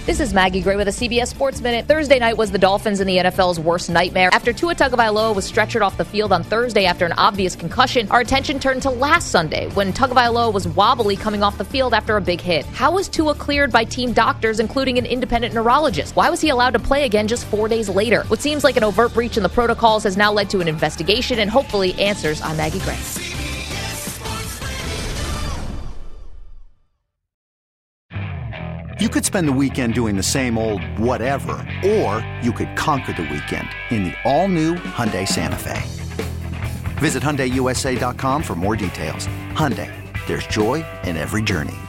This is Maggie Gray with a CBS Sports Minute. Thursday night was the Dolphins and the NFL's worst nightmare. After Tua Tagovailoa was stretchered off the field on Thursday after an obvious concussion, our attention turned to last Sunday when Tagovailoa was wobbly coming off the field after a big hit. How was Tua cleared by team doctors, including an independent neurologist? Why was he allowed to play again just 4 days later? What seems like an overt breach in the protocols has now led to an investigation and hopefully answers. I'm Maggie Gray. You could spend the weekend doing the same old whatever, or you could conquer the weekend in the all-new Hyundai Santa Fe. Visit HyundaiUSA.com for more details. Hyundai, there's joy in every journey.